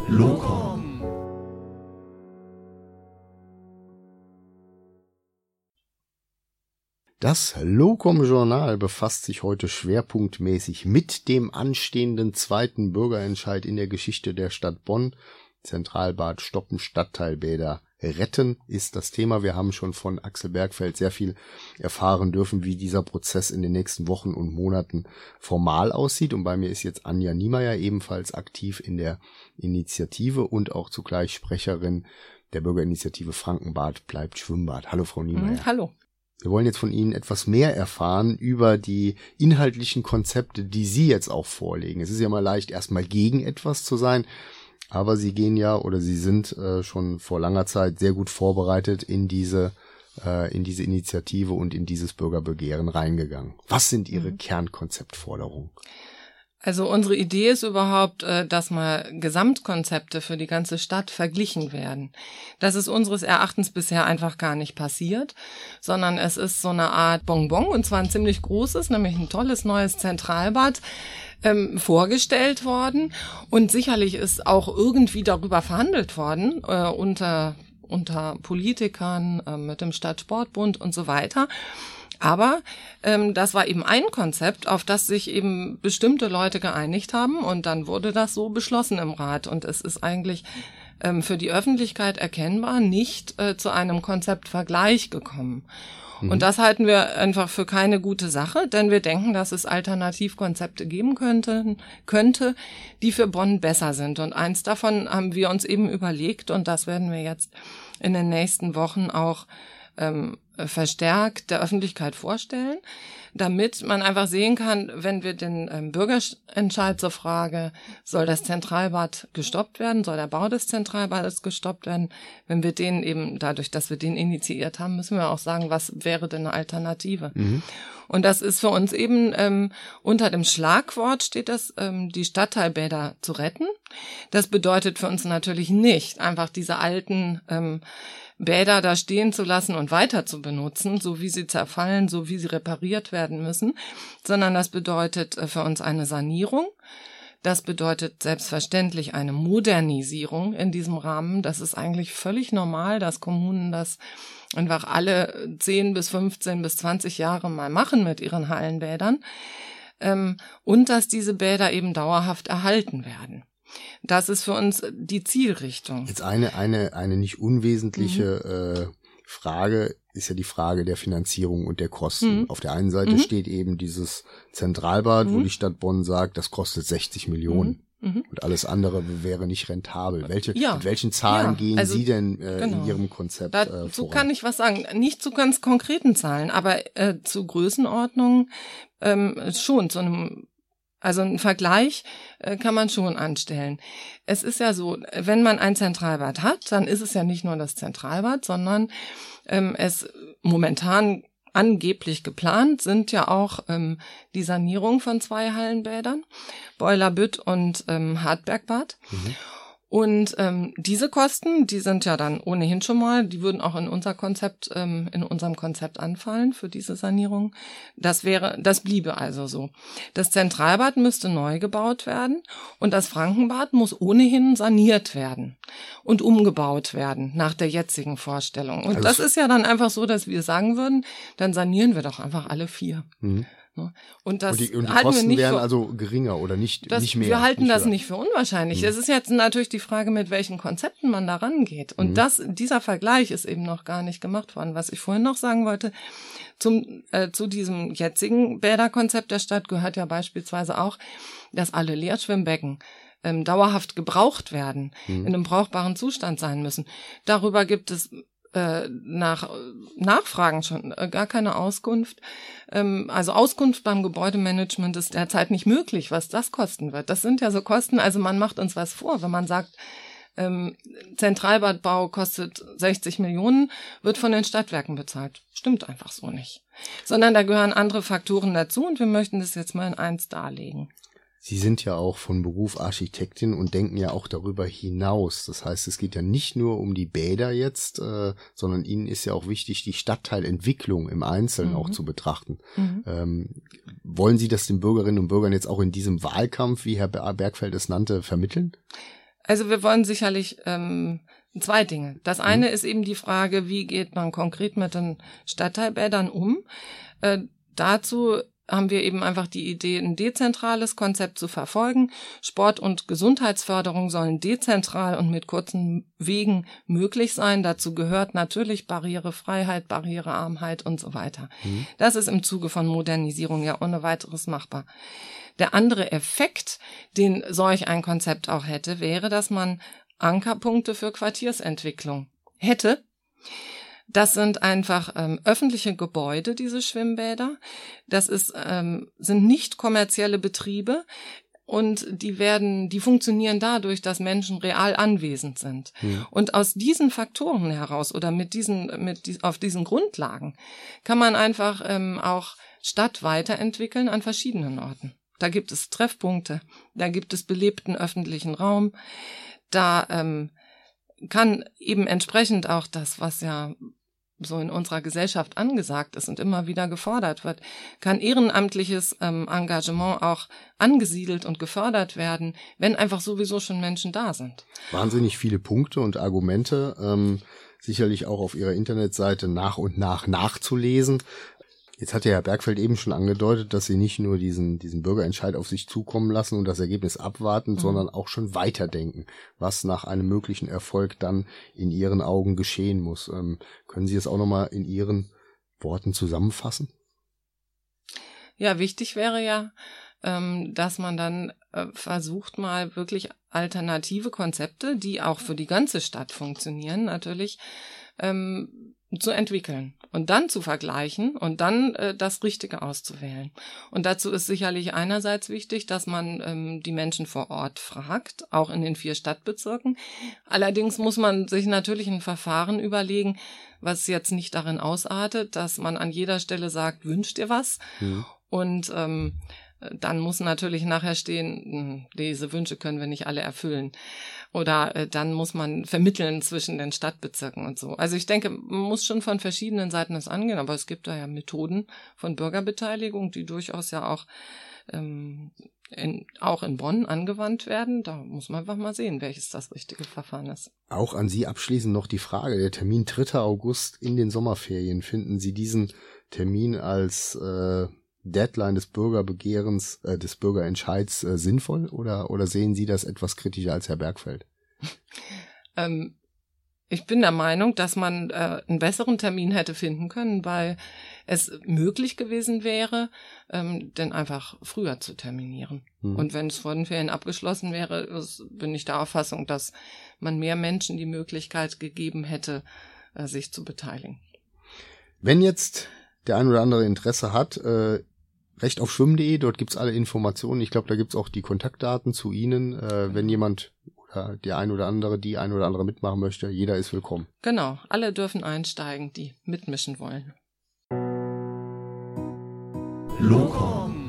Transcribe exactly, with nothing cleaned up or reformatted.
Locom. Das Locom-Journal befasst sich heute schwerpunktmäßig mit dem anstehenden zweiten Bürgerentscheid in der Geschichte der Stadt Bonn. Zentralbad stoppen, Stadtteilbäder retten ist das Thema. Wir haben schon von Axel Bergfeld sehr viel erfahren dürfen, wie dieser Prozess in den nächsten Wochen und Monaten formal aussieht. Und bei mir ist jetzt Anja Niemeyer, ebenfalls aktiv in der Initiative und auch zugleich Sprecherin der Bürgerinitiative Frankenbad bleibt Schwimmbad. Hallo, Frau Niemeyer. Mhm, hallo. Wir wollen jetzt von Ihnen etwas mehr erfahren über die inhaltlichen Konzepte, die Sie jetzt auch vorlegen. Es ist ja mal leicht, erstmal gegen etwas zu sein, aber Sie gehen ja oder Sie sind äh, schon vor langer Zeit sehr gut vorbereitet in diese äh, in diese Initiative und in dieses Bürgerbegehren reingegangen. Was sind Ihre mhm. Kernkonzeptforderungen? Also unsere Idee ist überhaupt, dass mal Gesamtkonzepte für die ganze Stadt verglichen werden. Das ist unseres Erachtens bisher einfach gar nicht passiert, sondern es ist so eine Art Bonbon, und zwar ein ziemlich großes, nämlich ein tolles neues Zentralbad, ähm, vorgestellt worden. Und sicherlich ist auch irgendwie darüber verhandelt worden, äh, unter, unter Politikern, äh, mit dem Stadtsportbund und so weiter. Aber ähm, das war eben ein Konzept, auf das sich eben bestimmte Leute geeinigt haben, und dann wurde das so beschlossen im Rat. Und es ist eigentlich ähm, für die Öffentlichkeit erkennbar nicht äh, zu einem Konzeptvergleich gekommen. Mhm. Und das halten wir einfach für keine gute Sache, denn wir denken, dass es Alternativkonzepte geben könnte, könnte, die für Bonn besser sind. Und eins davon haben wir uns eben überlegt, und das werden wir jetzt in den nächsten Wochen auch ähm, verstärkt der Öffentlichkeit vorstellen, damit man einfach sehen kann, wenn wir den ähm, Bürgerentscheid zur Frage, soll das Zentralbad gestoppt werden, soll der Bau des Zentralbades gestoppt werden, wenn wir den eben, dadurch, dass wir den initiiert haben, müssen wir auch sagen, was wäre denn eine Alternative? Mhm. Und das ist für uns eben, ähm, unter dem Schlagwort steht das, ähm, die Stadtteilbäder zu retten. Das bedeutet für uns natürlich nicht, einfach diese alten ähm, Bäder da stehen zu lassen und weiter zu benutzen, so wie sie zerfallen, so wie sie repariert werden müssen, sondern das bedeutet für uns eine Sanierung. Das bedeutet selbstverständlich eine Modernisierung in diesem Rahmen. Das ist eigentlich völlig normal, dass Kommunen das einfach alle zehn bis fünfzehn bis zwanzig Jahre mal machen mit ihren Hallenbädern, und dass diese Bäder eben dauerhaft erhalten werden. Das ist für uns die Zielrichtung. Jetzt eine eine eine nicht unwesentliche mhm. äh, Frage ist ja die Frage der Finanzierung und der Kosten. Mhm. Auf der einen Seite mhm. steht eben dieses Zentralbad, mhm. wo die Stadt Bonn sagt, das kostet sechzig Millionen. Mhm. Und alles andere wäre nicht rentabel. Welche, ja. Mit welchen Zahlen ja. gehen also, Sie denn äh, genau. in Ihrem Konzept da, äh, so kann ich was sagen. Nicht zu ganz konkreten Zahlen, aber äh, zu Größenordnungen ähm, schon, zu einem Also einen Vergleich äh, kann man schon anstellen. Es ist ja so, wenn man ein Zentralbad hat, dann ist es ja nicht nur das Zentralbad, sondern ähm, es momentan angeblich geplant sind ja auch ähm, die Sanierung von zwei Hallenbädern, Boilerbütt und ähm, Hartbergbad. Mhm. Und ähm, diese Kosten, die sind ja dann ohnehin schon mal, die würden auch in unser Konzept, ähm, in unserem Konzept anfallen für diese Sanierung. Das wäre, das bliebe also so. Das Zentralbad müsste neu gebaut werden und das Frankenbad muss ohnehin saniert werden und umgebaut werden nach der jetzigen Vorstellung. Und also das ist ja dann einfach so, dass wir sagen würden, dann sanieren wir doch einfach alle vier. Mhm. Und, das und die, und die Kosten wir wären für, also geringer oder nicht, das, nicht mehr? Wir halten nicht das höher. nicht für unwahrscheinlich. Mhm. Es ist jetzt natürlich die Frage, mit welchen Konzepten man da rangeht. Und mhm. das, dieser Vergleich ist eben noch gar nicht gemacht worden. Was ich vorhin noch sagen wollte, zum, äh, zu diesem jetzigen Bäderkonzept der Stadt gehört ja beispielsweise auch, dass alle Leerschwimmbecken ähm, dauerhaft gebraucht werden, mhm. in einem brauchbaren Zustand sein müssen. Darüber gibt es nach Nachfragen schon gar keine Auskunft. Also Auskunft beim Gebäudemanagement ist derzeit nicht möglich, was das kosten wird. Das sind ja so Kosten, also man macht uns was vor, wenn man sagt, ähm, Zentralbadbau kostet sechzig Millionen, wird von den Stadtwerken bezahlt. Stimmt einfach so nicht. Sondern da gehören andere Faktoren dazu und wir möchten das jetzt mal in eins darlegen. Sie sind ja auch von Beruf Architektin und denken ja auch darüber hinaus. Das heißt, es geht ja nicht nur um die Bäder jetzt, äh, sondern Ihnen ist ja auch wichtig, die Stadtteilentwicklung im Einzelnen mhm. auch zu betrachten. Mhm. Ähm, wollen Sie das den Bürgerinnen und Bürgern jetzt auch in diesem Wahlkampf, wie Herr Bergfeld es nannte, vermitteln? Also wir wollen sicherlich ähm, zwei Dinge. Das eine mhm. ist eben die Frage, wie geht man konkret mit den Stadtteilbädern um? Äh, dazu haben wir eben einfach die Idee, ein dezentrales Konzept zu verfolgen. Sport- und Gesundheitsförderung sollen dezentral und mit kurzen Wegen möglich sein. Dazu gehört natürlich Barrierefreiheit, Barrierearmheit und so weiter. Mhm. Das ist im Zuge von Modernisierung ja ohne weiteres machbar. Der andere Effekt, den solch ein Konzept auch hätte, wäre, dass man Ankerpunkte für Quartiersentwicklung hätte. Das sind einfach ähm, öffentliche Gebäude, diese Schwimmbäder. Das ist, ähm, sind nicht kommerzielle Betriebe und die werden, die funktionieren dadurch, dass Menschen real anwesend sind. Mhm. Und aus diesen Faktoren heraus oder mit diesen, mit die, auf diesen Grundlagen kann man einfach ähm, auch Stadt weiterentwickeln an verschiedenen Orten. Da gibt es Treffpunkte, da gibt es belebten öffentlichen Raum, da ähm, kann eben entsprechend auch das, was ja so in unserer Gesellschaft angesagt ist und immer wieder gefordert wird, kann ehrenamtliches ähm, Engagement auch angesiedelt und gefördert werden, wenn einfach sowieso schon Menschen da sind. Wahnsinnig viele Punkte und Argumente, ähm, sicherlich auch auf Ihrer Internetseite nach und nach nachzulesen. Jetzt hat der Herr Bergfeld eben schon angedeutet, dass Sie nicht nur diesen diesen Bürgerentscheid auf sich zukommen lassen und das Ergebnis abwarten, mhm. sondern auch schon weiterdenken, was nach einem möglichen Erfolg dann in Ihren Augen geschehen muss. Ähm, können Sie es auch nochmal in Ihren Worten zusammenfassen? Ja, wichtig wäre ja, ähm, dass man dann äh, versucht, mal wirklich alternative Konzepte, die auch für die ganze Stadt funktionieren, natürlich, ähm, zu entwickeln und dann zu vergleichen und dann äh, das Richtige auszuwählen. Und dazu ist sicherlich einerseits wichtig, dass man ähm, die Menschen vor Ort fragt, auch in den vier Stadtbezirken. Allerdings muss man sich natürlich ein Verfahren überlegen, was jetzt nicht darin ausartet, dass man an jeder Stelle sagt, wünscht ihr was? Mhm. Und ähm, dann muss natürlich nachher stehen, diese Wünsche können wir nicht alle erfüllen. Oder äh, dann muss man vermitteln zwischen den Stadtbezirken und so. Also ich denke, man muss schon von verschiedenen Seiten das angehen, aber es gibt da ja Methoden von Bürgerbeteiligung, die durchaus ja auch, ähm, in, auch in Bonn angewandt werden. Da muss man einfach mal sehen, welches das richtige Verfahren ist. Auch an Sie abschließend noch die Frage, der Termin dritter August in den Sommerferien. Finden Sie diesen Termin als äh, Deadline des Bürgerbegehrens, äh, des Bürgerentscheids äh, sinnvoll oder oder sehen Sie das etwas kritischer als Herr Bergfeld? ähm, ich bin der Meinung, dass man äh, einen besseren Termin hätte finden können, weil es möglich gewesen wäre, ähm, denn einfach früher zu terminieren. Hm. Und wenn es vor den Ferien abgeschlossen wäre, ist, bin ich der Auffassung, dass man mehr Menschen die Möglichkeit gegeben hätte, äh, sich zu beteiligen. Wenn jetzt der ein oder andere Interesse hat, äh, Recht auf schwimmen punkt de, dort gibt's alle Informationen. Ich glaube, da gibt's auch die Kontaktdaten zu Ihnen. Äh, wenn jemand oder der ein oder andere, die ein oder andere mitmachen möchte, jeder ist willkommen. Genau, alle dürfen einsteigen, die mitmischen wollen. Locom.